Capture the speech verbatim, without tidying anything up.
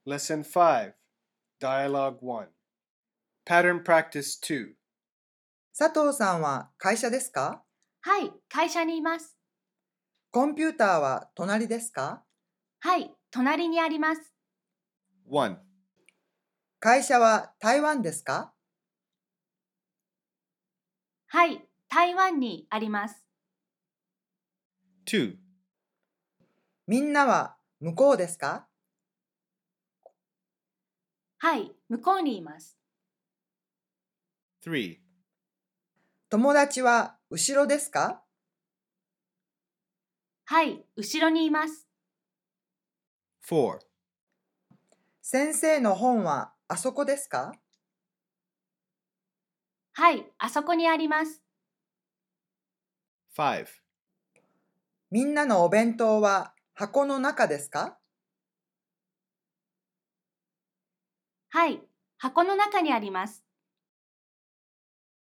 Lesson five, Dialogue one. Pattern Practice two. 佐藤さんは会社ですか？ はい、会社にいます。 コンピューターは隣ですか？ はい、隣にあります。 one. 会社は台湾ですか？ はい、台湾にあります。 two. みんなは向こうですか？ はい、向こうにいます。 three. 友達は後ろですか？ はい、後ろにいます。 four. 先生の本はあそこですか？ はい、あそこにあります。 five. みんなのお弁当は箱の中ですか？ はい、箱の中にあります。